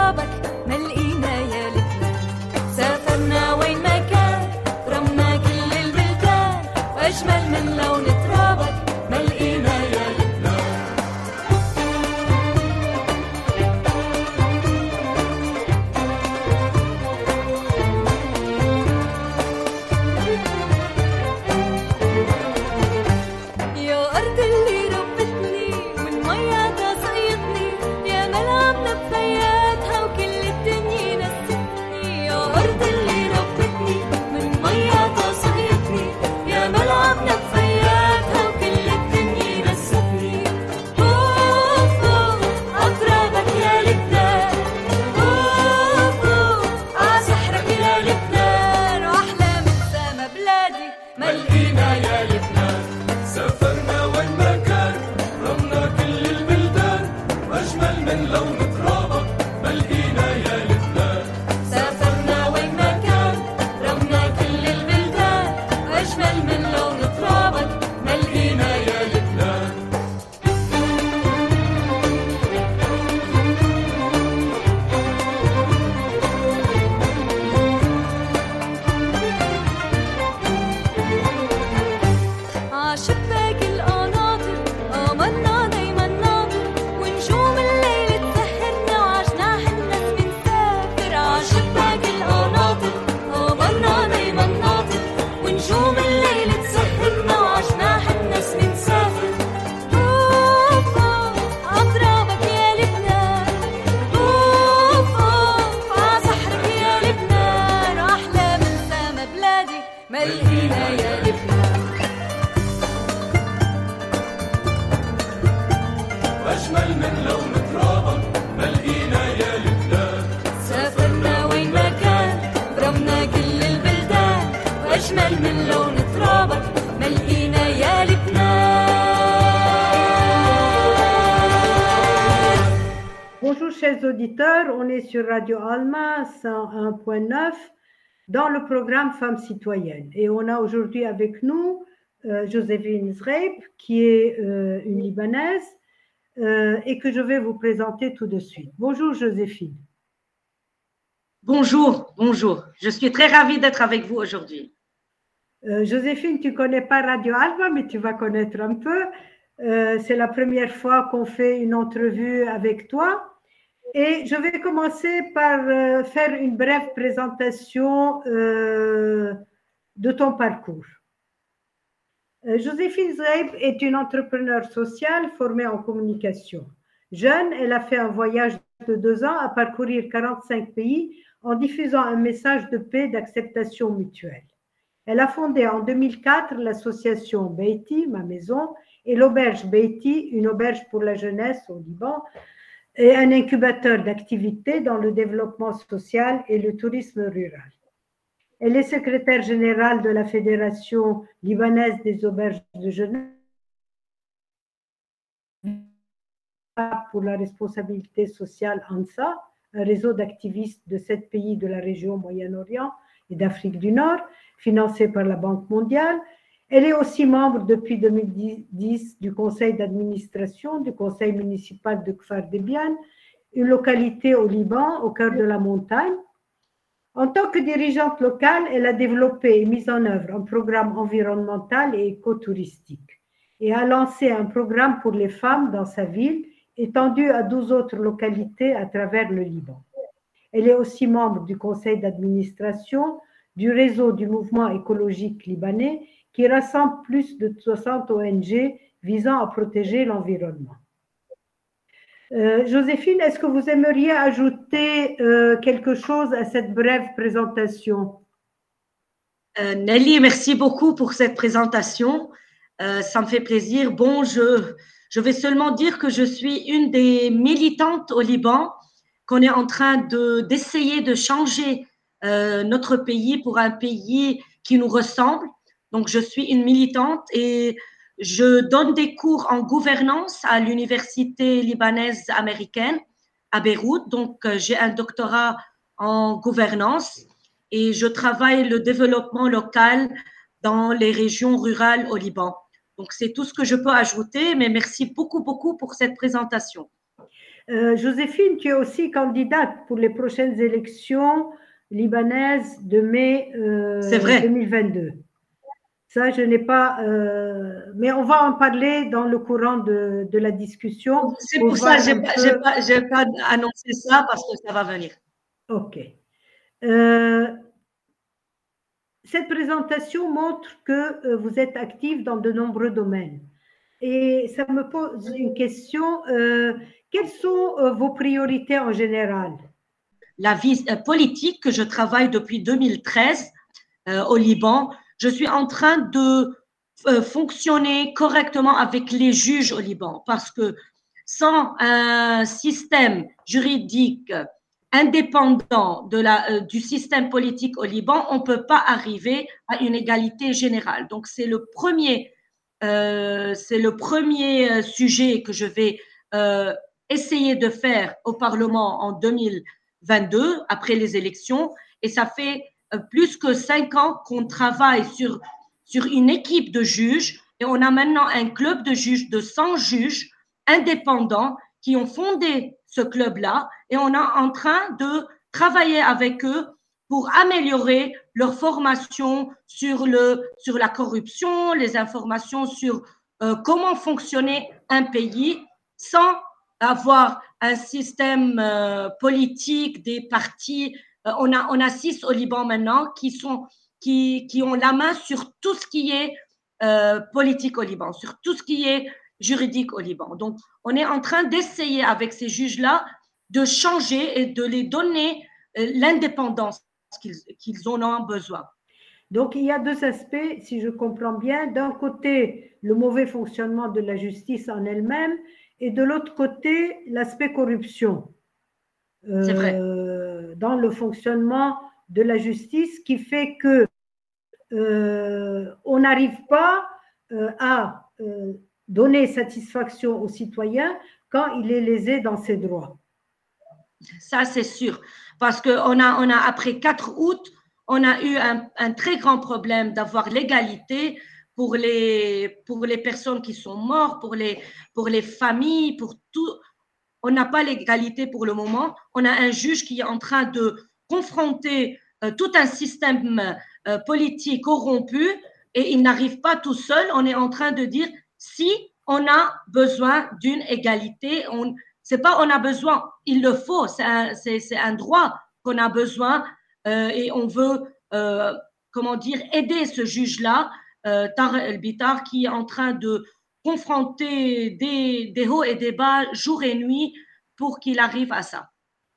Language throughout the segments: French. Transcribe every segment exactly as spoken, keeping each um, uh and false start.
ترابك ما لقينا يا لبنان. سافرنا وين ما كان رمنا كل البلدان، وأجمل من لون ترابك ما لقينا يا لبنان. يا أرض اللي ربتني من مياتها صيدني، يا ملعبنا بفياتها وكل الدنيا نستني. يا أرض اللي ربتني من مياتها صيدني، يا ملعبنا بفياتها وكل الدنيا نستني. أوف أوف عطرابك يا لبنان، أوف أوف عسحرك يا لبنان، وأحلى من سما بلادي ما لقينا يا لبنان. سافرنا وين ما كان رمنا كل البلدان، وأجمل من لون ترابك ما لقينا يا لبنان. سافرنا وين ما كان رمنا كل البلدان، وأجمل من لون ترابك ما لقينا يا لبنان. عشباك القناطر قمرنا دايما ناطر، ونجوم الليل تسهرنا وعجناح الناس بنسافر. عشباك القناطر قمرنا دايما ناطر، ونجوم الليل تسهرنا وعجناح الناس بنسافر. أوف أوف عطرابك يا لبنان، أوف أوف عسحرك يا لبنان، وأحلى من سما بلادي ما لقينا يا لبنان. وأجمل من لون ترابك ما لقينا يا لبنان. سافرنا وين ما كان برمنا كل البلدان، وأجمل من لون ترابك ما لقينا يا لبنان. Bonjour chers auditeurs, on est sur Radio Alma cent un point neuf dans le programme Femmes citoyennes. Et on a aujourd'hui avec nous euh, Joséphine Zreib, qui est euh, une Libanaise euh, et que je vais vous présenter tout de suite. Bonjour Joséphine. Bonjour, bonjour. Je suis très ravie d'être avec vous aujourd'hui. Euh, Joséphine, tu ne connais pas Radio Alma, mais tu vas connaître un peu. Euh, c'est la première fois qu'on fait une entrevue avec toi. Et je vais commencer par euh, faire une brève présentation euh, de ton parcours. Euh, Joséphine Zreib est une entrepreneure sociale formée en communication. Jeune, elle a fait un voyage de deux ans à parcourir quarante-cinq pays en diffusant un message de paix et d'acceptation mutuelle. Elle a fondé en deux mille quatre l'association Beiti, ma maison, et l'auberge Beiti, une auberge pour la jeunesse au Liban, et un incubateur d'activités dans le développement social et le tourisme rural. Elle est secrétaire générale de la Fédération libanaise des auberges de jeunesse pour la responsabilité sociale ANSA, un réseau d'activistes de sept pays de la région Moyen-Orient et d'Afrique du Nord, financé par la Banque mondiale. Elle est aussi membre depuis deux mille dix du conseil d'administration du conseil municipal de Kfar Debian, une localité au Liban, au cœur de la montagne. En tant que dirigeante locale, elle a développé et mis en œuvre un programme environnemental et écotouristique et a lancé un programme pour les femmes dans sa ville, étendu à douze autres localités à travers le Liban. Elle est aussi membre du conseil d'administration du réseau du mouvement écologique libanais qui rassemble plus de soixante O N G visant à protéger l'environnement. Euh, Joséphine, est-ce que vous aimeriez ajouter euh, quelque chose à cette brève présentation? Euh, Nelly, merci beaucoup pour cette présentation. Euh, ça me fait plaisir. Bon, je, je vais seulement dire que je suis une des militantes au Liban, qu'on est en train de, d'essayer de changer euh, notre pays pour un pays qui nous ressemble. Donc, je suis une militante et je donne des cours en gouvernance à l'université libanaise américaine à Beyrouth. Donc, j'ai un doctorat en gouvernance et je travaille le développement local dans les régions rurales au Liban. Donc, c'est tout ce que je peux ajouter, mais merci beaucoup, beaucoup pour cette présentation. Euh, Joséphine, tu es aussi candidate pour les prochaines élections libanaises de mai C'est euh, vrai. deux mille vingt-deux. Ça, je n'ai pas, euh, mais on va en parler dans le courant de, de la discussion C'est pour pour ça voir que je n'ai un pas, j'ai peu. pas, j'ai pas annoncé ça parce que ça va venir. OK. Euh, cette présentation montre que euh, vous êtes active dans de nombreux domaines. Et ça me pose une question. Euh, quelles sont euh, vos priorités en général? La vie euh, politique que je travaille depuis deux mille treize euh, au Liban, je suis en train de euh, fonctionner correctement avec les juges au Liban parce que sans un système juridique indépendant de la, euh, du système politique au Liban, on ne peut pas arriver à une égalité générale. Donc, c'est le premier, euh, c'est le premier sujet que je vais euh, essayer de faire au Parlement en deux mille vingt-deux, après les élections. Et ça fait plus que cinq ans qu'on travaille sur, sur une équipe de juges et on a maintenant un club de juges de cent juges indépendants qui ont fondé ce club-là et on est en train de travailler avec eux pour améliorer leur formation sur, le, sur la corruption, les informations sur euh, comment fonctionner un pays sans avoir un système euh, politique, des partis. Euh, on, a, on a six au Liban maintenant qui, sont, qui, qui ont la main sur tout ce qui est euh, politique au Liban, sur tout ce qui est juridique au Liban. Donc, on est en train d'essayer avec ces juges-là de changer et de les donner euh, l'indépendance qu'ils, qu'ils en ont besoin. Donc, il y a deux aspects, si je comprends bien. D'un côté, le mauvais fonctionnement de la justice en elle-même, et de l'autre côté, l'aspect corruption. Euh, C'est vrai. Dans le fonctionnement de la justice qui fait que euh, on n'arrive pas euh, à euh, donner satisfaction aux citoyens quand il est lésé dans ses droits. Ça, c'est sûr. Parce qu'on a, on a, après quatre août, on a eu un, un très grand problème d'avoir l'égalité pour les, pour les personnes qui sont mortes, pour les, pour les familles, pour tout. On n'a pas l'égalité pour le moment. On a un juge qui est en train de confronter euh, tout un système euh, politique corrompu et il n'arrive pas tout seul. On est en train de dire si on a besoin d'une égalité, on, c'est pas on a besoin, il le faut, c'est un, c'est, c'est un droit qu'on a besoin euh, et on veut, euh, comment dire, aider ce juge-là, euh, Tarek El-Bitar, qui est en train de confronter des, des hauts et des bas jour et nuit pour qu'il arrive à ça.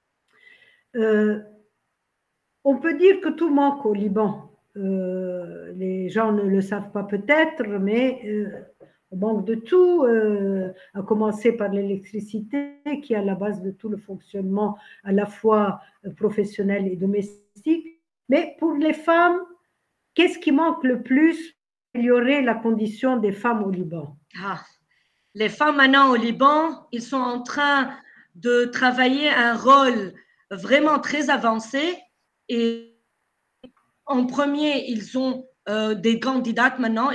Euh, on peut dire que tout manque au Liban. Euh, les gens ne le savent pas peut-être, mais euh, on manque de tout, euh, à commencer par l'électricité qui est à la base de tout le fonctionnement à la fois professionnel et domestique. Mais pour les femmes, qu'est-ce qui manque le plus pour améliorer la condition des femmes au Liban? Ah, les femmes maintenant au Liban, ils sont en train de travailler un rôle vraiment très avancé et en premier, ils ont euh, des candidates maintenant.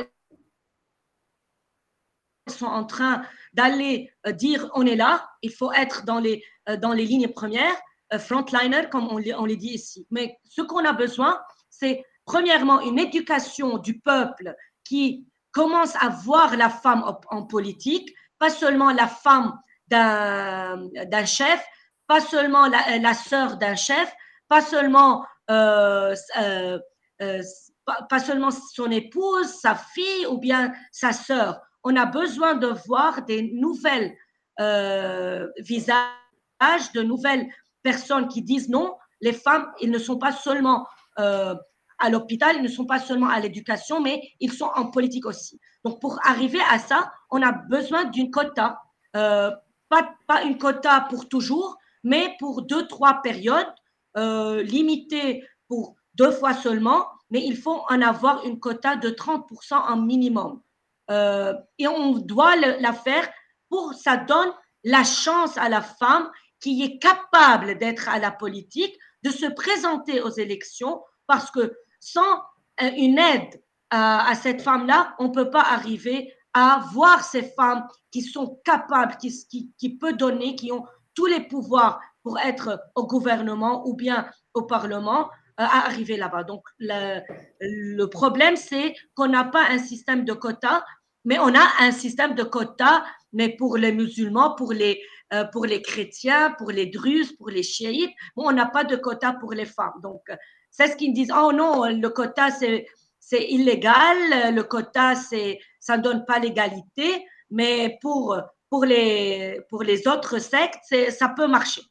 Ils sont en train d'aller euh, dire on est là, il faut être dans les, euh, dans les lignes premières, euh, frontliner comme on, on les dit ici. Mais ce qu'on a besoin, c'est premièrement une éducation du peuple qui commence à voir la femme en, en politique, pas seulement la femme d'un, d'un chef, pas seulement la, la sœur d'un chef, pas seulement euh, euh, euh, pas, pas seulement son épouse, sa fille ou bien sa sœur. On a besoin de voir des nouvelles euh, visages, de nouvelles personnes qui disent non, les femmes, ils ne sont pas seulement euh, à l'hôpital, ils ne sont pas seulement à l'éducation, mais ils sont en politique aussi. Donc, pour arriver à ça, on a besoin d'une quota, euh, pas, pas une quota pour toujours, mais pour deux, trois périodes euh, limitées pour deux fois seulement, mais il faut en avoir une quota de trente pour cent en minimum. Euh, et on doit le, la faire pour ça donne la chance à la femme qui est capable d'être à la politique, de se présenter aux élections, parce que sans euh, une aide à, à cette femme-là, on ne peut pas arriver à voir ces femmes qui sont capables, qui, qui, qui peuvent donner, qui ont tous les pouvoirs pour être au gouvernement ou bien au Parlement euh, à arriver là-bas. Donc, le, le problème, c'est qu'on n'a pas un système de quotas, mais on a un système de quotas, mais pour les musulmans, pour les, euh, pour les chrétiens, pour les druzes, pour les chiites. Bon, on n'a pas de quotas pour les femmes. Donc, c'est ce qu'ils disent. Oh non, le quota, c'est, c'est illégal. Le quota, c'est, ça ne donne pas l'égalité. Mais pour, pour, les, pour les autres sectes, c'est, ça peut marcher.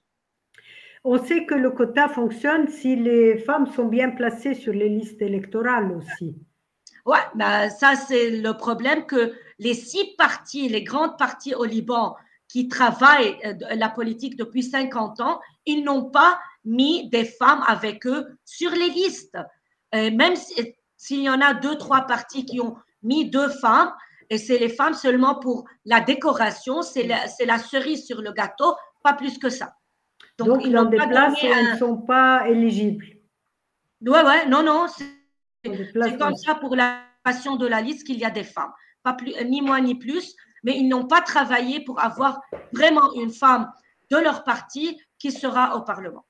On sait que le quota fonctionne si les femmes sont bien placées sur les listes électorales aussi. Ouais, ben ça, c'est le problème que les six partis, les grandes partis au Liban qui travaillent la politique depuis cinquante ans, ils n'ont pas mis des femmes avec eux sur les listes. Et même s'il y en a deux, trois partis qui ont mis deux femmes, et c'est les femmes seulement pour la décoration, c'est la, c'est la cerise sur le gâteau, pas plus que ça. Donc, Donc ils dans des places où un... elles ne sont pas éligibles. Ouais, ouais, non, non, c'est, c'est comme ça pour la passion de la liste qu'il y a des femmes. Pas plus, ni moins ni plus, mais ils n'ont pas travaillé pour avoir vraiment une femme de leur parti qui sera au Parlement.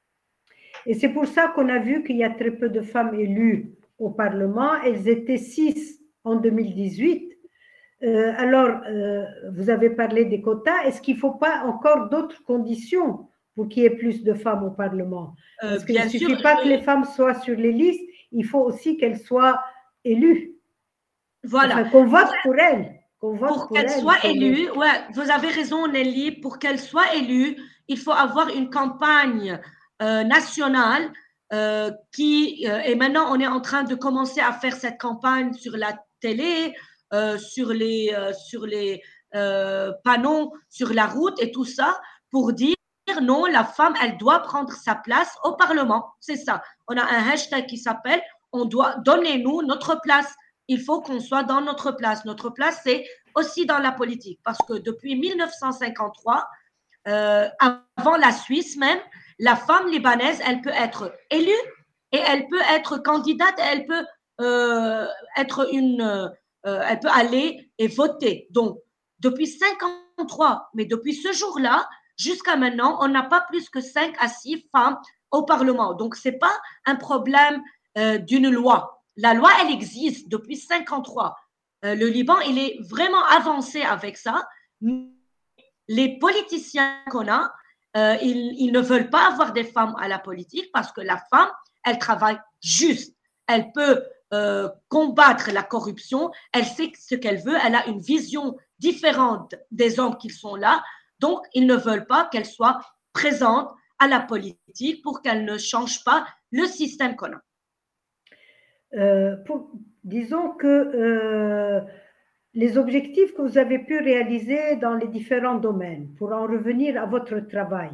Et c'est pour ça qu'on a vu qu'il y a très peu de femmes élues au Parlement. Elles étaient six en deux mille dix-huit. Euh, alors, euh, vous avez parlé des quotas. Est-ce qu'il ne faut pas encore d'autres conditions pour qu'il y ait plus de femmes au Parlement? Parce euh, qu'il ne suffit sûr, pas que les femmes soient sur les listes, il faut aussi qu'elles soient élues. Voilà. Enfin, qu'on vote pour elles. Qu'on vote pour, pour qu'elles soient élues, ouais, vous avez raison Nelly, pour qu'elles soient élues, il faut avoir une campagne euh, nationale euh, qui, euh, et maintenant on est en train de commencer à faire cette campagne sur la télé, euh, sur les, euh, sur les euh, panneaux, sur la route et tout ça, pour dire non, la femme, elle doit prendre sa place au Parlement. C'est ça. On a un hashtag qui s'appelle « On doit donnez-nous notre place ». Il faut qu'on soit dans notre place. Notre place, c'est aussi dans la politique. Parce que depuis mille neuf cent cinquante-trois, euh, avant la Suisse même, la femme libanaise, elle peut être élue et elle peut être candidate, elle peut euh, être une, euh, elle peut aller et voter. Donc, depuis cinquante-trois, mais depuis ce jour-là, jusqu'à maintenant, on n'a pas plus que cinq à six femmes au Parlement. Donc, ce n'est pas un problème euh, d'une loi. La loi, elle existe depuis cinquante-trois. Euh, le Liban, il est vraiment avancé avec ça. Les politiciens qu'on a, euh, ils, ils ne veulent pas avoir des femmes à la politique parce que la femme, elle travaille juste. Elle peut euh, combattre la corruption. Elle sait ce qu'elle veut. Elle a une vision différente des hommes qui sont là. Donc, ils ne veulent pas qu'elle soit présente à la politique pour qu'elle ne change pas le système qu'on a. Euh, pour, disons que euh, les objectifs que vous avez pu réaliser dans les différents domaines, pour en revenir à votre travail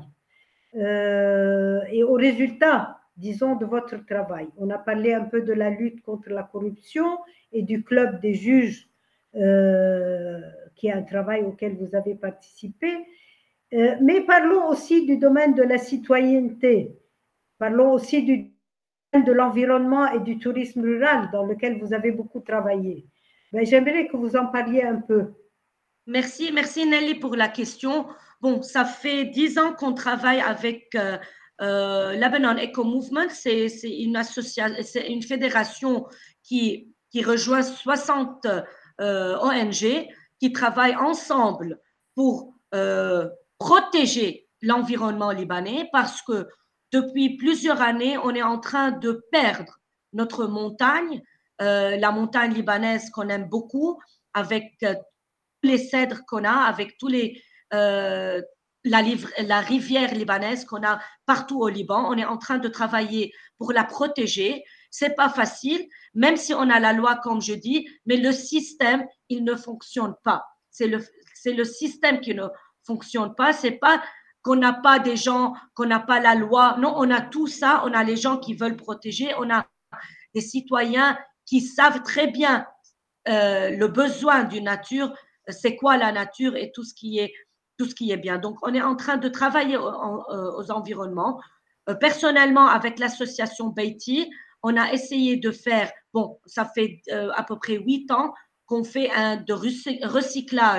euh, et aux résultats, disons, de votre travail. On a parlé un peu de la lutte contre la corruption et du club des juges, euh, qui est un travail auquel vous avez participé. Euh, mais parlons aussi du domaine de la citoyenneté. Parlons aussi du de l'environnement et du tourisme rural dans lequel vous avez beaucoup travaillé. Ben, j'aimerais que vous en parliez un peu. Merci, merci Nelly pour la question. Bon, ça fait dix ans qu'on travaille avec euh, euh, Lebanon Eco Movement. C'est, c'est une association, c'est une fédération qui, qui rejoint soixante euh, O N G qui travaillent ensemble pour euh, protéger l'environnement libanais parce que depuis plusieurs années, on est en train de perdre notre montagne, euh, la montagne libanaise qu'on aime beaucoup, avec euh, tous les cèdres qu'on a, avec tous les, euh, la, la rivière libanaise qu'on a partout au Liban. On est en train de travailler pour la protéger. C'est pas facile, même si on a la loi, comme je dis, mais le système, il ne fonctionne pas. C'est le, c'est le système qui ne fonctionne pas. C'est pas qu'on n'a pas des gens, qu'on n'a pas la loi. Non, on a tout ça. On a les gens qui veulent protéger. On a des citoyens qui savent très bien euh, le besoin d'une nature, c'est quoi la nature et tout ce qui est, tout ce qui est bien. Donc, on est en train de travailler aux, aux environnements. Euh, personnellement, avec l'association Beiti, on a essayé de faire, bon, ça fait euh, à peu près huit ans qu'on fait un de recyclage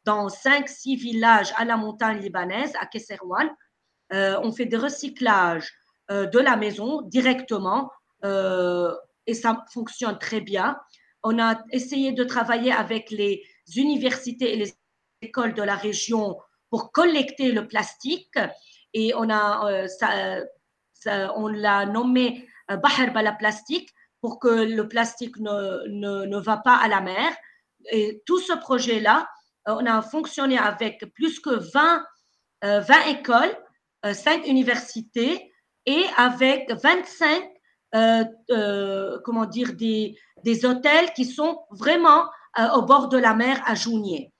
dans cinq, six villages à la montagne libanaise, à Kesserwan. Euh, on fait des recyclages euh, de la maison directement euh, et ça fonctionne très bien. On a essayé de travailler avec les universités et les écoles de la région pour collecter le plastique et on a euh, ça, ça, on l'a nommé euh, Bahr Bala Plastique pour que le plastique ne, ne, ne va pas à la mer. Et tout ce projet-là, on a fonctionné avec plus que vingt, euh, vingt écoles, euh, cinq universités et avec vingt-cinq euh, euh, comment dire, des, des hôtels qui sont vraiment euh, au bord de la mer à Jounier.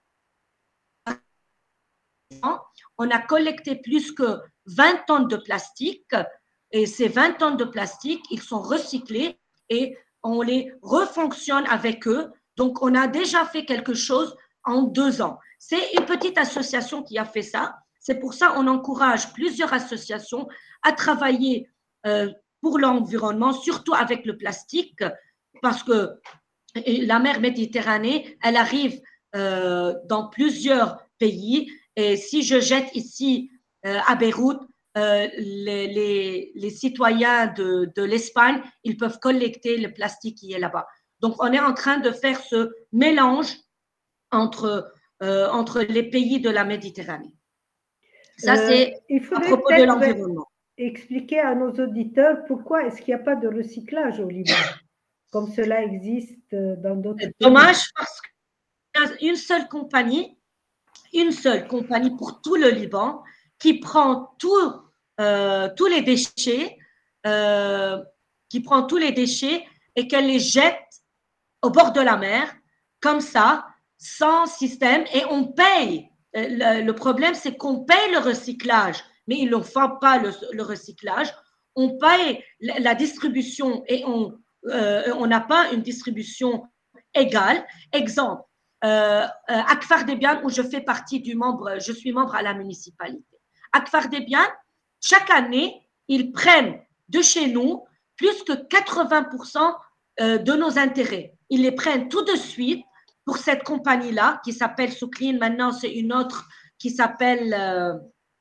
On a collecté plus que vingt tonnes de plastique et ces vingt tonnes de plastique, ils sont recyclés et on les refonctionne avec eux. Donc, on a déjà fait quelque chose en deux ans. C'est une petite association qui a fait ça. C'est pour ça qu'on encourage plusieurs associations à travailler euh, pour l'environnement, surtout avec le plastique, parce que la mer Méditerranée, elle arrive euh, dans plusieurs pays. Et si je jette ici euh, à Beyrouth, euh, les, les, les citoyens de, de l'Espagne, ils peuvent collecter le plastique qui est là-bas. Donc, on est en train de faire ce mélange entre, euh, entre les pays de la Méditerranée. Ça, Euh, c'est il à faudrait propos de peut-être l'environnement. expliquer à nos auditeurs pourquoi est-ce qu'il n'y a pas de recyclage au Liban, comme cela existe dans d'autres pays. Dommage parce qu'il y a une seule compagnie, une seule compagnie pour tout le Liban qui prend tout, euh, tous les déchets, euh, qui prend tous les déchets et qu'elle les jette au bord de la mer, comme ça, sans système, et on paye. Le, le problème, c'est qu'on paye le recyclage, mais ils ne font pas le, le recyclage. On paye la, la distribution et on euh, on n'a pas une distribution égale. Exemple, euh, à Kfar Debian, où je fais partie du membre, je suis membre à la municipalité. À Kfar Debian, chaque année, ils prennent de chez nous plus que quatre-vingts pour cent de nos intérêts. Ils les prennent tout de suite pour cette compagnie-là qui s'appelle Souklin. Maintenant, c'est une autre qui s'appelle, euh,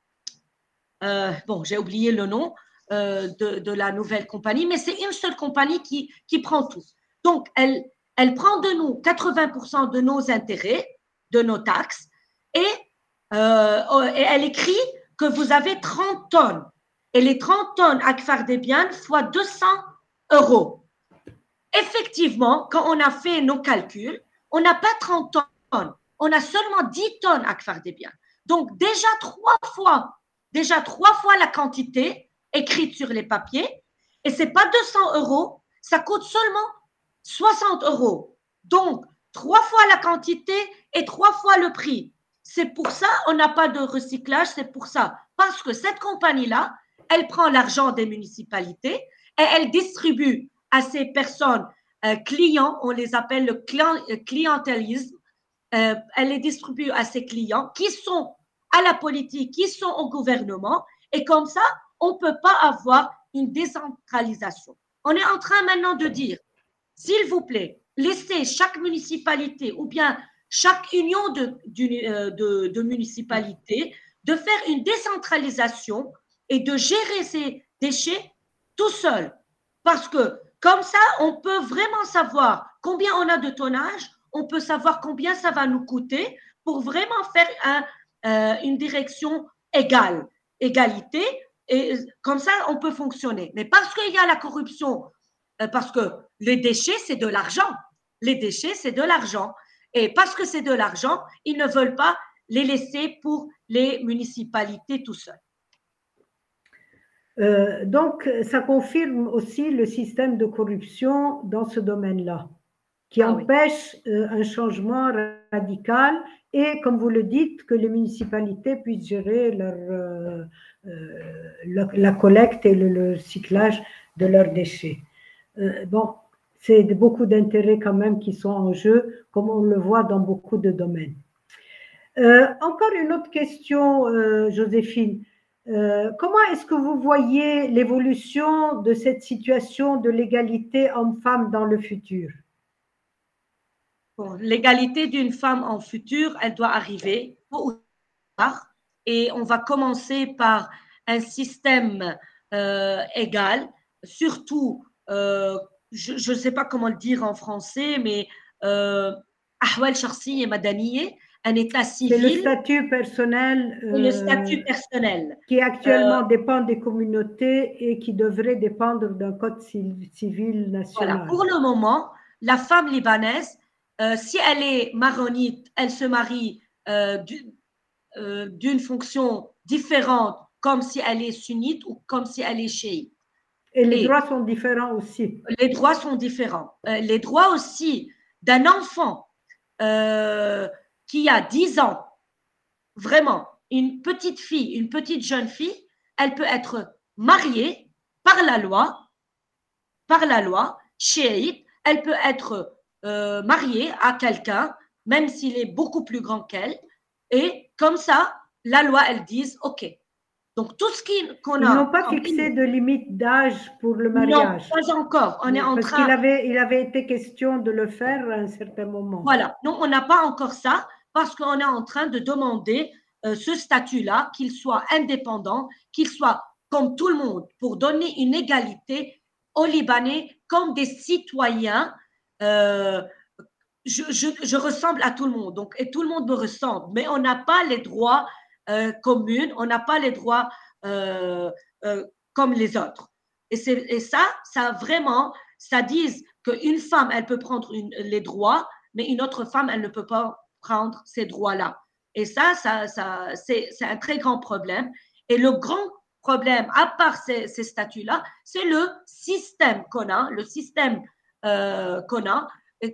euh, bon, j'ai oublié le nom euh, de, de la nouvelle compagnie, mais c'est une seule compagnie qui, qui prend tout. Donc, elle, elle prend de nous quatre-vingts pour cent de nos intérêts, de nos taxes, et, euh, et elle écrit que vous avez trente tonnes. Et les trente tonnes à Kfar Debian fois deux cents euros. Effectivement, quand on a fait nos calculs, on n'a pas trente tonnes, on a seulement dix tonnes à Kfar Debian. Donc, déjà trois fois, déjà trois fois la quantité écrite sur les papiers, et ce n'est pas deux cents euros, ça coûte seulement soixante euros. Donc, trois fois la quantité et trois fois le prix. C'est pour ça qu'on n'a pas de recyclage, c'est pour ça. Parce que cette compagnie-là, elle prend l'argent des municipalités et elle distribue à ces personnes euh, clients, on les appelle le clientélisme, euh, elle les distribue à ses clients qui sont à la politique, qui sont au gouvernement, et comme ça, on ne peut pas avoir une décentralisation. On est en train maintenant de dire, s'il vous plaît, laissez chaque municipalité ou bien chaque union de, de, de, de municipalités de faire une décentralisation et de gérer ces déchets tout seul. Parce que comme ça, on peut vraiment savoir combien on a de tonnage, on peut savoir combien ça va nous coûter pour vraiment faire un, euh, une direction égale, égalité, et comme ça, on peut fonctionner. Mais parce qu'il y a la corruption, euh, parce que les déchets, c'est de l'argent. Les déchets, c'est de l'argent. Et parce que c'est de l'argent, ils ne veulent pas les laisser pour les municipalités tout seuls. Euh, donc, ça confirme aussi le système de corruption dans ce domaine-là, qui ah, empêche oui. euh, un changement radical et, comme vous le dites, que les municipalités puissent gérer leur, euh, euh, la, la collecte et le, le recyclage de leurs déchets. Euh, bon, c'est beaucoup d'intérêts quand même qui sont en jeu, comme on le voit dans beaucoup de domaines. Euh, encore une autre question, euh, Joséphine. Euh, comment est-ce que vous voyez l'évolution de cette situation de l'égalité homme-femme dans le futur? bon, l'égalité d'une femme en futur, elle doit arriver tôt ou tard. Et on va commencer par un système euh, égal, surtout, euh, je ne sais pas comment le dire en français, mais euh, ahwal shakhsiyya madaniyya, un état C'est le civil, statut personnel et le euh, statut personnel. qui actuellement dépend des communautés et qui devrait dépendre d'un code ci- civil Voilà. national. Pour le moment, la femme libanaise, euh, si elle est maronite, elle se marie euh, du- euh, d'une fonction différente, comme si elle est sunnite ou comme si elle est chiite. Et les Et droits sont différents aussi. les droits sont différents. Euh, les droits aussi d'un enfant euh, qui a dix ans, vraiment, une petite fille, une petite jeune fille, elle peut être mariée par la loi, par la loi, chiite, elle peut être euh, mariée à quelqu'un, même s'il est beaucoup plus grand qu'elle, et comme ça, la loi, elle dit, OK. Donc, tout ce qu'on Ils a... n'ont pas fixé de limite d'âge pour le Non, mariage. pas encore. On est en Parce train... qu'il avait, il avait été question de le faire à un certain moment. Voilà. Non, on n'a pas encore ça parce qu'on est en train de demander euh, ce statut-là, qu'il soit indépendant, qu'il soit comme tout le monde, pour donner une égalité aux Libanais comme des citoyens. Euh, je, je, je ressemble à tout le monde, donc, et tout le monde me ressemble, mais on n'a pas les droits euh, communs, on n'a pas les droits euh, euh, comme les autres. Et, et ça, ça vraiment, ça dit qu'une femme, elle peut prendre une, les droits, mais une autre femme, elle ne peut pas prendre ces droits-là. Et ça, ça, ça c'est, c'est un très grand problème. Et le grand problème, à part ces, ces statuts-là, c'est le système qu'on a, le système euh, qu'on a.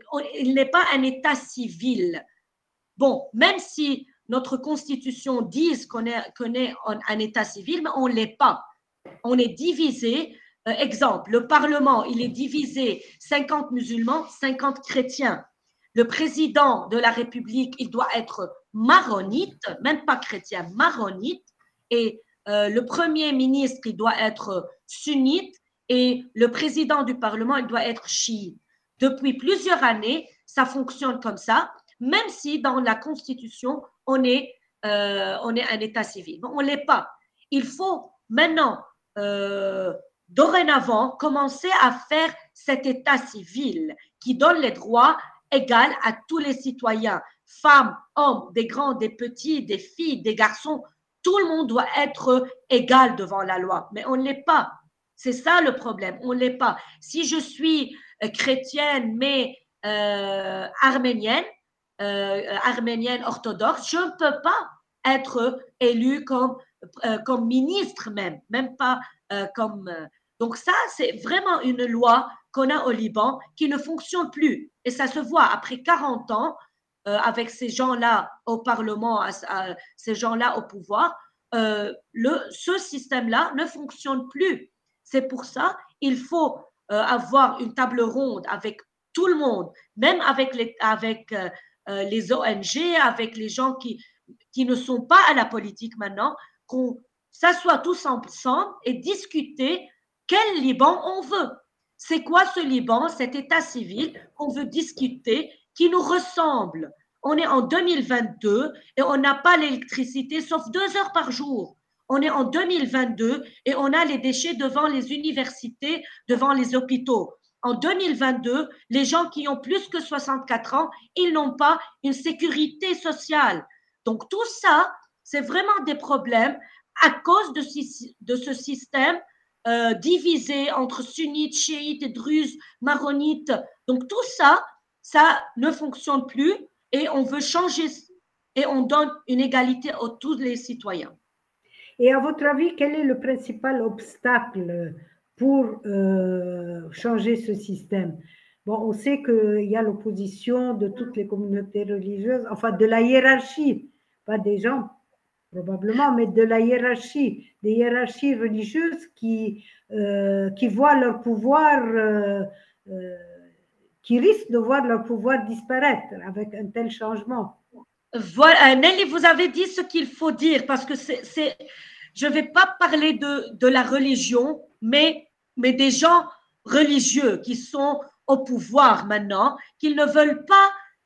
Il n'est pas un état civil. Bon, même si notre constitution dit qu'on est, qu'on est un état civil, mais on ne l'est pas. On est divisé. Euh, exemple, le Parlement, il est divisé cinquante musulmans, cinquante chrétiens. Le président de la République, il doit être maronite, même pas chrétien, maronite. Et euh, le premier ministre, il doit être sunnite. Et le président du Parlement, il doit être chiite. Depuis plusieurs années, ça fonctionne comme ça, même si dans la Constitution, on est, euh, on est un État civil. Bon, on ne l'est pas. Il faut maintenant, euh, dorénavant, commencer à faire cet État civil qui donne les droits égaux à tous les citoyens, femmes, hommes, des grands, des petits, des filles, des garçons. Tout le monde doit être égal devant la loi, mais on ne l'est pas. C'est ça le problème, on ne l'est pas. Si je suis chrétienne, mais euh, arménienne, euh, arménienne orthodoxe, je ne peux pas être élue comme, euh, comme ministre même, même pas euh, comme... Euh, donc ça, c'est vraiment une loi qu'on a au Liban qui ne fonctionne plus. Et ça se voit après quarante ans, euh, avec ces gens-là au Parlement, à, à, ces gens-là au pouvoir, euh, le, ce système-là ne fonctionne plus. C'est pour ça qu'il faut euh, avoir une table ronde avec tout le monde, même avec les, avec, euh, les O N G, avec les gens qui, qui ne sont pas à la politique maintenant, qu'on s'assoit tous ensemble et discuter quel Liban on veut. C'est quoi ce Liban, cet état civil qu'on veut discuter, qui nous ressemble. On est en deux mille vingt-deux et on n'a pas l'électricité sauf deux heures par jour. On est en deux mille vingt-deux et on a les déchets devant les universités, devant les hôpitaux. En deux mille vingt-deux, les gens qui ont plus que soixante-quatre ans, ils n'ont pas une sécurité sociale. Donc tout ça, c'est vraiment des problèmes à cause de, de ce système euh, divisé entre sunnites, chiites, druzes, maronites. Donc tout ça, ça ne fonctionne plus et on veut changer et on donne une égalité à tous les citoyens. Et à votre avis, quel est le principal obstacle pour euh, changer ce système? Bon, on sait qu'il y a l'opposition de toutes les communautés religieuses, enfin de la hiérarchie, pas des gens probablement, mais de la hiérarchie, des hiérarchies religieuses qui, euh, qui voient leur pouvoir, euh, euh, qui risquent de voir leur pouvoir disparaître avec un tel changement. Voilà, Nelly, vous avez dit ce qu'il faut dire parce que c'est, c'est je ne vais pas parler de, de la religion, mais, mais des gens religieux qui sont au pouvoir maintenant, qui ne veulent pas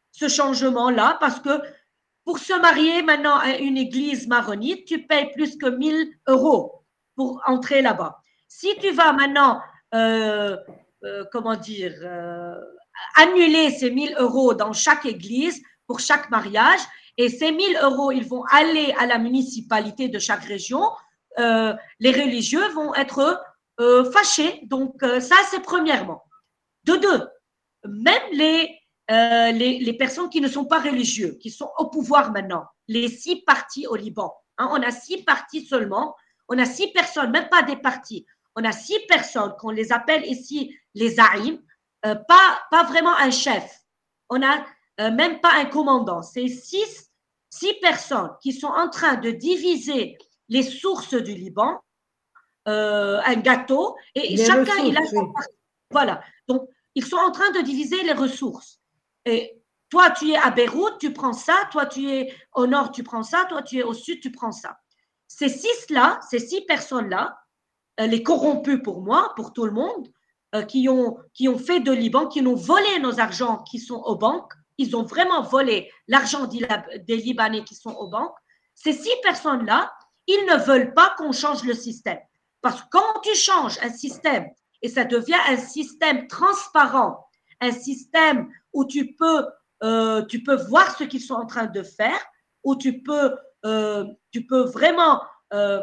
ce changement-là parce que pour se marier maintenant à une église maronite, tu payes plus que mille euros pour entrer là-bas. Si tu vas maintenant, euh, euh, comment dire, euh, annuler ces mille euros dans chaque église pour chaque mariage, et ces mille euros, ils vont aller à la municipalité de chaque région, euh, les religieux vont être euh, fâchés. Donc, euh, ça, c'est premièrement. De deux, même les, euh, les, les personnes qui ne sont pas religieux, qui sont au pouvoir maintenant, les six partis au Liban, hein, on a six partis seulement, on a six personnes, même pas des partis, on a six personnes qu'on les appelle ici les zaïms, euh, pas, pas vraiment un chef, on n'a euh, même pas un commandant, c'est six, six personnes qui sont en train de diviser les sources du Liban, euh, un gâteau, et Les chacun ressources, il a son oui. parti. Voilà, donc ils sont en train de diviser les ressources. Et toi, tu es à Beyrouth, tu prends ça, toi, tu es au nord, tu prends ça, toi, tu es au sud, tu prends ça. Ces six-là, ces six personnes-là, euh, les corrompus pour moi, pour tout le monde, euh, qui, ont, qui ont fait de Liban, qui ont volé nos argents qui sont aux banques, ils ont vraiment volé l'argent des Libanais qui sont aux banques. Ces six personnes-là, ils ne veulent pas qu'on change le système. Parce que quand tu changes un système et ça devient un système transparent, un système où tu peux, euh, tu peux voir ce qu'ils sont en train de faire, où tu peux, euh, tu peux vraiment euh,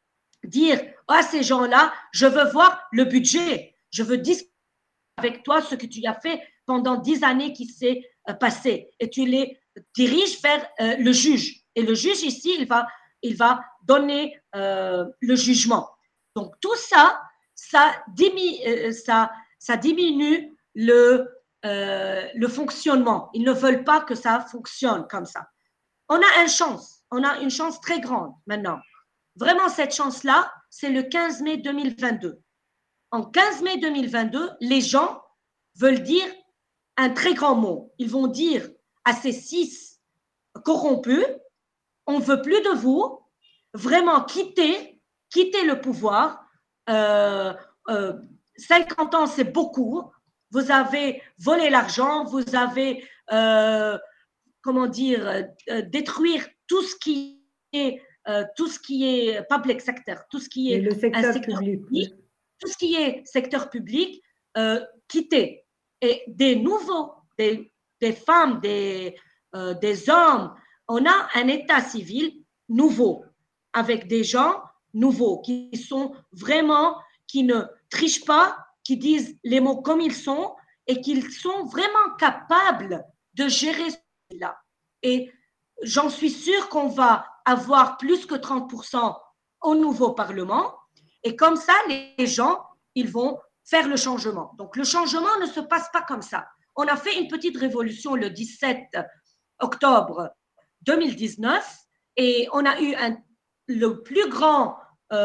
dire à ah, ces gens-là, je veux voir le budget, je veux discuter avec toi ce que tu as fait pendant dix années qui s'est euh, passé, et tu les diriges vers euh, le juge. Et le juge ici, il va, il va donner euh, le jugement. Donc tout ça, ça diminue, euh, ça, ça diminue le, euh, le fonctionnement. Ils ne veulent pas que ça fonctionne comme ça. On a une chance, on a une chance très grande maintenant. Vraiment, cette chance-là, c'est le quinze mai deux mille vingt-deux. En quinze mai deux mille vingt-deux, les gens veulent dire un très grand mot. Ils vont dire à ces six corrompus, on ne veut plus de vous, vraiment quittez, quittez le pouvoir. Euh, euh, cinquante ans, c'est beaucoup. Vous avez volé l'argent, vous avez, euh, comment dire, euh, détruire tout ce qui est, euh, tout ce qui est public sector, tout ce qui est Et le secteur, un secteur public. public, Oui. tout ce qui est secteur public, euh, quittez. Et des nouveaux, des, des femmes, des, euh, des hommes, on a un état civil nouveau, avec des gens nouveaux qui sont vraiment, qui ne trichent pas, qui disent les mots comme ils sont et qui sont vraiment capables de gérer cela. Et j'en suis sûre qu'on va avoir plus que trente pour cent au nouveau Parlement. Et comme ça, les gens, ils vont faire le changement. Donc, le changement ne se passe pas comme ça. On a fait une petite révolution le dix-sept octobre deux mille dix-neuf et on a eu un, le plus grand,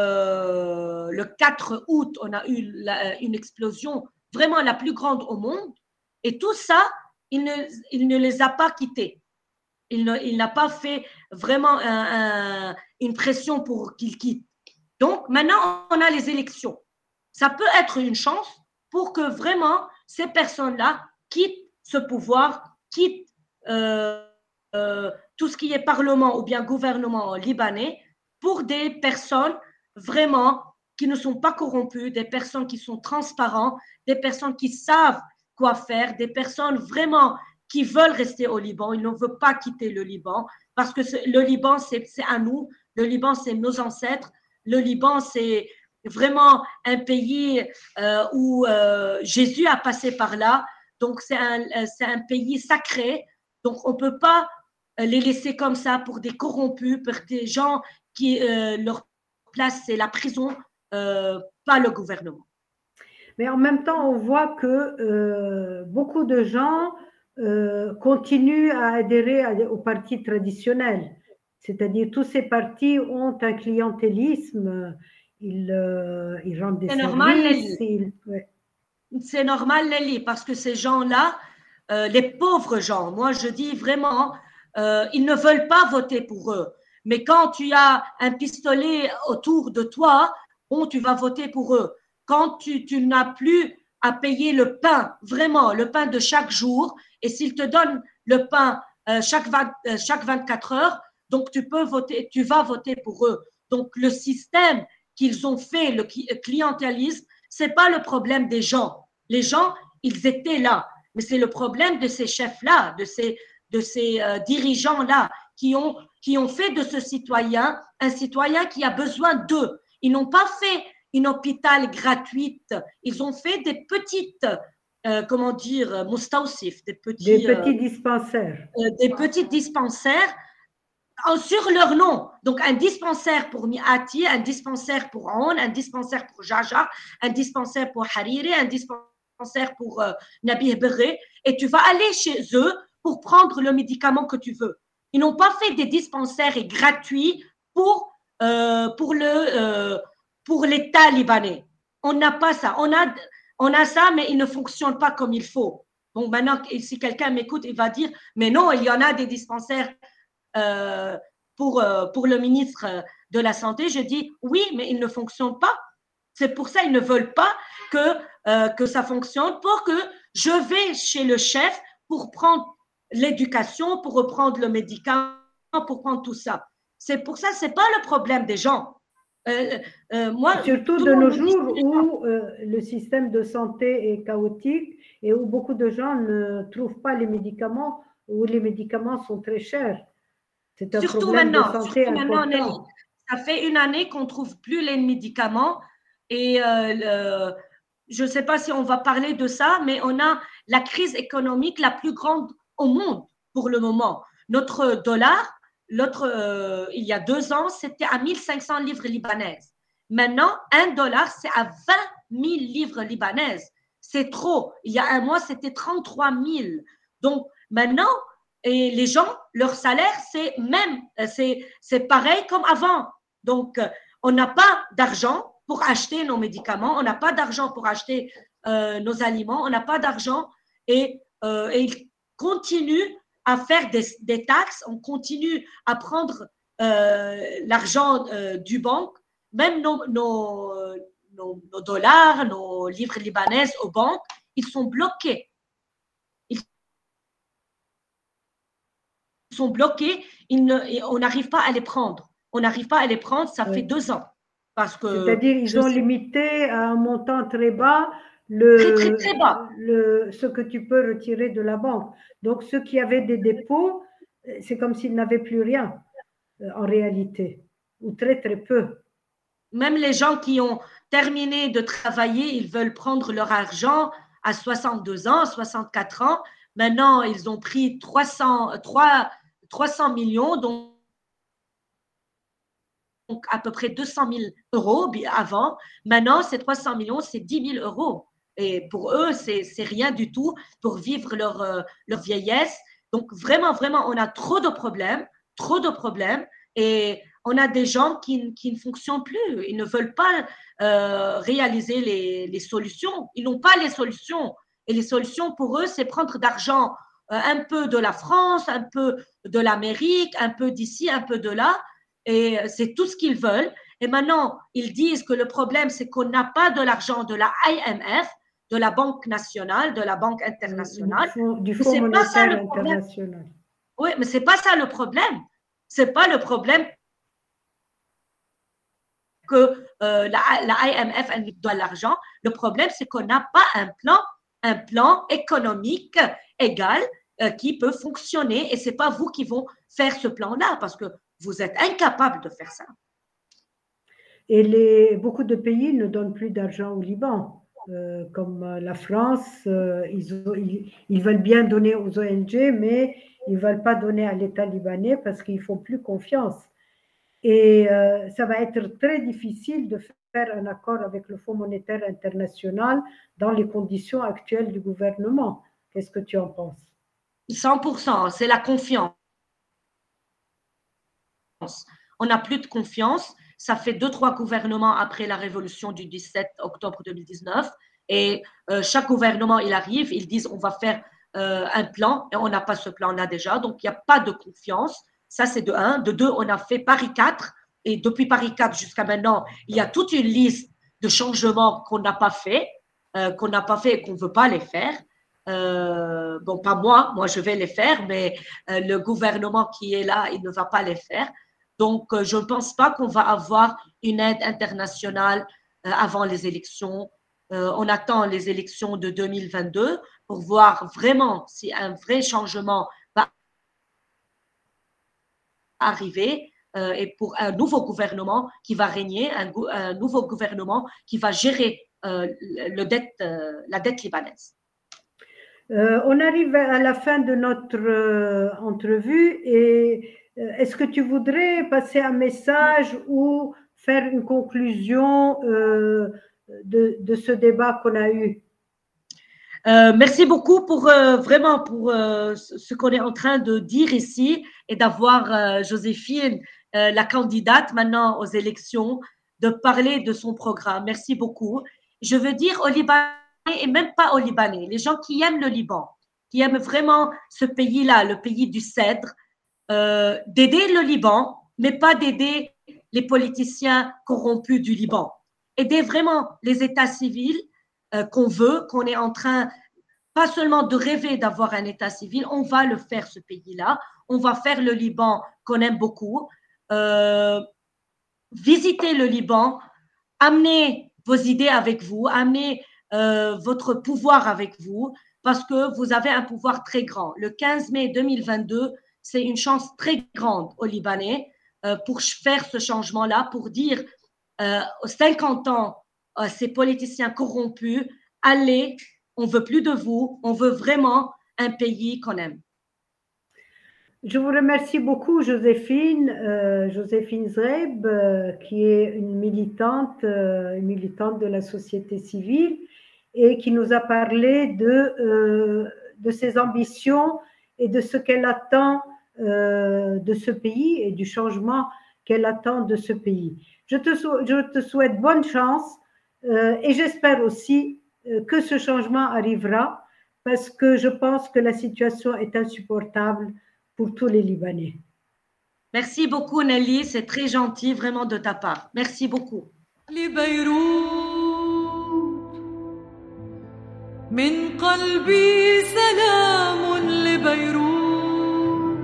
euh, le quatre août, on a eu la, une explosion vraiment la plus grande au monde. Et tout ça, il ne, il ne les a pas quittés. Il, ne, il n'a pas fait vraiment un, un, une pression pour qu'ils quittent. Donc, maintenant, on a les élections. Ça peut être une chance pour que vraiment ces personnes-là quittent ce pouvoir, quittent euh, euh, tout ce qui est parlement ou bien gouvernement libanais pour des personnes vraiment qui ne sont pas corrompues, des personnes qui sont transparentes, des personnes qui savent quoi faire, des personnes vraiment qui veulent rester au Liban. Ils ne veulent pas quitter le Liban parce que le Liban, c'est, c'est à nous. Le Liban, c'est nos ancêtres. Le Liban, c'est vraiment un pays euh, où euh, Jésus a passé par là. Donc, c'est un, c'est un pays sacré. Donc, on ne peut pas les laisser comme ça pour des corrompus, pour des gens qui, euh, leur place, c'est la prison, euh, pas le gouvernement. Mais en même temps, on voit que euh, beaucoup de gens euh, continuent à adhérer à, aux partis traditionnels. C'est-à-dire tous ces partis ont un clientélisme, ils, euh, ils rendent des c'est services. Normal, ils, ouais. C'est normal, Nelly, parce que ces gens-là, euh, les pauvres gens, moi je dis vraiment, euh, ils ne veulent pas voter pour eux. Mais quand tu as un pistolet autour de toi, bon, tu vas voter pour eux. Quand tu, tu n'as plus à payer le pain, vraiment, le pain de chaque jour, et s'ils te donnent le pain euh, chaque, vingt, euh, chaque vingt-quatre heures. Donc, tu peux voter, tu vas voter pour eux. Donc, le système qu'ils ont fait, le clientélisme, ce n'est pas le problème des gens. Les gens, ils étaient là. Mais c'est le problème de ces chefs-là, de ces, de ces euh, dirigeants-là qui ont, qui ont fait de ce citoyen un citoyen qui a besoin d'eux. Ils n'ont pas fait une hôpital gratuite. Ils ont fait des petites, euh, comment dire, moustawsif, des petits, des petits euh, dispensaires. Euh, des petits dispensaires sur leur nom. Donc, un dispensaire pour Miati, un dispensaire pour Aoun, un dispensaire pour Jaja, un dispensaire pour Hariri, un dispensaire pour euh, Nabih Berri. Et tu vas aller chez eux pour prendre le médicament que tu veux. Ils n'ont pas fait des dispensaires gratuits pour, euh, pour, le, euh, pour l'État libanais. On n'a pas ça. On a, on a ça, mais il ne fonctionne pas comme il faut. Bon, maintenant, si quelqu'un m'écoute, il va dire, mais non, il y en a des dispensaires euh, pour, euh, pour le ministre de la Santé. Je dis, oui, mais ils ne fonctionnent pas. C'est pour ça qu'ils ne veulent pas que, euh, que ça fonctionne, pour que je vais chez le chef pour prendre l'éducation, pour reprendre le médicament, pour prendre tout ça. C'est pour ça, ce n'est pas le problème des gens. Euh, euh, moi, surtout de nos jours où euh, le système de santé est chaotique et où beaucoup de gens ne trouvent pas les médicaments, où les médicaments sont très chers. C'est un surtout problème maintenant, de santé surtout important. Maintenant, ça fait une année qu'on ne trouve plus les médicaments et euh, le, je ne sais pas si on va parler de ça, mais on a la crise économique la plus grande au monde pour le moment. Notre dollar, l'autre, euh, il y a deux ans, c'était à mille cinq cents livres libanaises. Maintenant, un dollar, c'est à vingt mille livres libanaises. C'est trop. Il y a un mois, c'était trente-trois mille. Donc, maintenant, et les gens, leur salaire, c'est même, c'est, c'est pareil comme avant. Donc, on n'a pas d'argent pour acheter nos médicaments, on n'a pas d'argent pour acheter euh, nos aliments, on n'a pas d'argent et, euh, et ils continuent à faire des, des taxes, on continue à prendre euh, l'argent euh, du banque, même nos, nos, nos, nos dollars, nos livres libanaises aux banques, ils sont bloqués. Ils sont bloqués, ils ne, on n'arrive pas à les prendre. On n'arrive pas à les prendre, ça oui. fait deux ans. Parce que c'est-à-dire ils ont sais... limité à un montant très bas le, très, très, très bas. Le, ce que tu peux retirer de la banque. Donc ceux qui avaient des dépôts, c'est comme s'ils n'avaient plus rien en réalité, ou très très peu. Même les gens qui ont terminé de travailler, ils veulent prendre leur argent à soixante-deux ans, soixante-quatre ans. Maintenant, ils ont pris trois cents, trois cents millions, donc donc à peu près deux cent mille euros avant. Maintenant, ces trois cents millions, c'est dix mille euros. Et pour eux, c'est, c'est rien du tout pour vivre leur, euh, leur vieillesse. Donc, vraiment, vraiment, on a trop de problèmes, trop de problèmes. Et on a des gens qui, qui ne fonctionnent plus. Ils ne veulent pas euh, réaliser les, les solutions. Ils n'ont pas les solutions. Et les solutions, pour eux, c'est prendre d'argent euh, un peu de la France, un peu de l'Amérique, un peu d'ici, un peu de là. Et c'est tout ce qu'ils veulent. Et maintenant, ils disent que le problème, c'est qu'on n'a pas de l'argent de la I M F, de la Banque nationale, de la Banque internationale. Du Fonds, du fonds monétaire international. Oui, mais ce n'est pas ça le problème. Ce n'est pas le problème que euh, la, la I M F elle doit l'argent. Le problème, c'est qu'on n'a pas un plan, un plan économique égal euh, qui peut fonctionner. Et ce n'est pas vous qui vont faire ce plan-là parce que vous êtes incapable de faire ça. Et les, beaucoup de pays ne donnent plus d'argent au Liban, euh, comme la France. Euh, ils, ils, ils veulent bien donner aux O N G, mais ils ne veulent pas donner à l'État libanais parce qu'ils ne font plus confiance. Et euh, ça va être très difficile de faire un accord avec le Fonds monétaire international dans les conditions actuelles du gouvernement. Qu'est-ce que tu en penses? cent pour cent, c'est la confiance. On n'a plus de confiance. Ça fait deux, trois gouvernements après la révolution du dix-sept octobre deux mille dix-neuf. Et euh, chaque gouvernement, il arrive, ils disent on va faire euh, un plan et on n'a pas ce plan-là déjà. Donc, il n'y a pas de confiance. Ça, c'est de un. De deux, on a fait Paris quatre. Et depuis Paris quatre jusqu'à maintenant, il y a toute une liste de changements qu'on n'a pas fait, euh, qu'on n'a pas fait et qu'on ne veut pas les faire. Euh, bon, pas moi, moi je vais les faire, mais euh, le gouvernement qui est là, il ne va pas les faire. Donc, euh, je ne pense pas qu'on va avoir une aide internationale euh, avant les élections. Euh, on attend les élections de deux mille vingt-deux pour voir vraiment si un vrai changement va arriver euh, et pour un nouveau gouvernement qui va régner, un, un nouveau gouvernement qui va gérer euh, le dette, euh, la dette libanaise. Euh, on arrive à la fin de notre euh, entrevue et euh, est-ce que tu voudrais passer un message ou faire une conclusion euh, de, de ce débat qu'on a eu? Euh, merci beaucoup pour euh, vraiment pour euh, ce qu'on est en train de dire ici et d'avoir euh, Joséphine, euh, la candidate maintenant aux élections, de parler de son programme. Merci beaucoup. Je veux dire aux Libanais et même pas aux Libanais, les gens qui aiment le Liban, qui aiment vraiment ce pays-là, le pays du cèdre, euh, d'aider le Liban, mais pas d'aider les politiciens corrompus du Liban. Aider vraiment les États civils euh, qu'on veut, qu'on est en train, pas seulement de rêver d'avoir un État civil, on va le faire ce pays-là, on va faire le Liban qu'on aime beaucoup, euh, visiter le Liban, amener vos idées avec vous, amener euh, votre pouvoir avec vous, parce que vous avez un pouvoir très grand. Le quinze mai deux mille vingt-deux, c'est une chance très grande aux Libanais euh, pour faire ce changement-là, pour dire euh, aux cinquante ans, euh, ces politiciens corrompus, allez, on ne veut plus de vous, on veut vraiment un pays qu'on aime. Je vous remercie beaucoup, Joséphine, euh, Joséphine Zreib, euh, qui est une militante, euh, une militante de la société civile et qui nous a parlé de, euh, de ses ambitions et de ce qu'elle attend euh, de ce pays et du changement qu'elle attend de ce pays. Je te, je te souhaite bonne chance euh, et j'espère aussi euh, que ce changement arrivera parce que je pense que la situation est insupportable pour tous les Libanais. Merci beaucoup Nelly, c'est très gentil vraiment de ta part. Merci beaucoup. من قلبي سلام لبيروت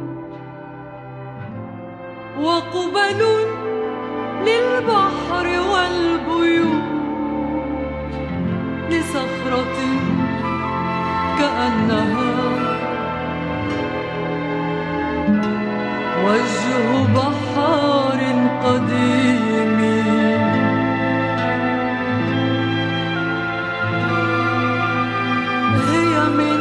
وقبل للبحر والبيوت لصخرة كأنها وجه بحار قديم هي من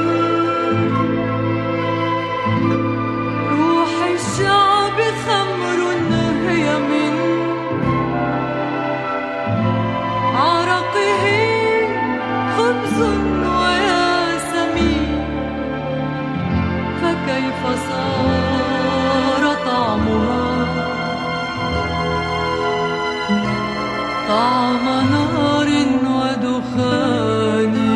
روح الشعب خمر هي من عرقه خبز وياسمين فكيف صار طعمها طعم نار ودخان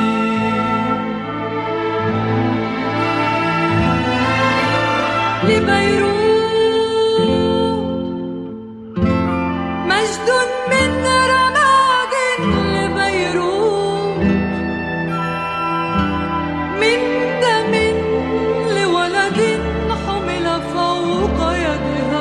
لبيروت مجد من رماد لبيروت من دم لولد حمل فوق يدها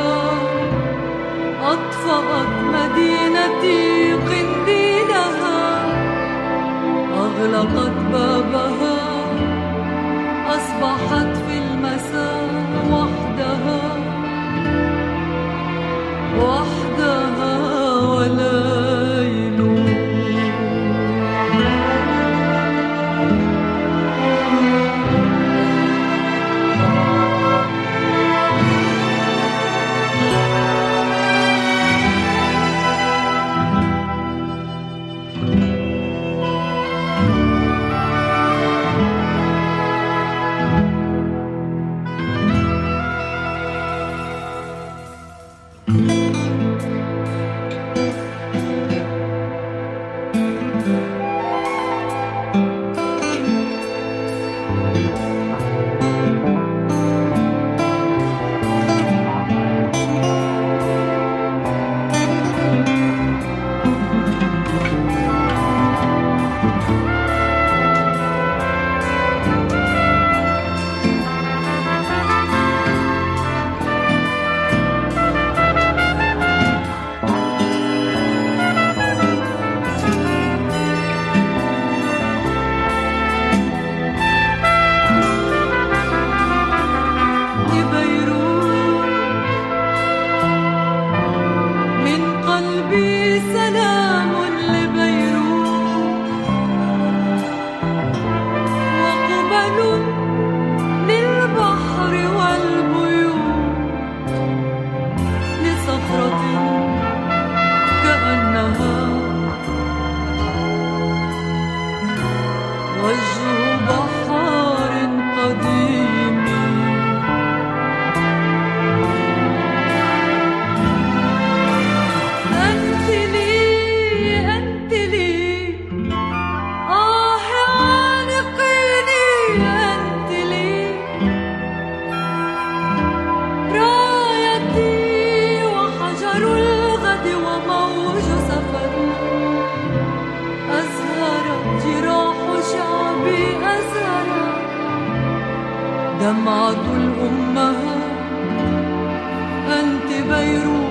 أزرع دمعة الأمهات أنت بيروت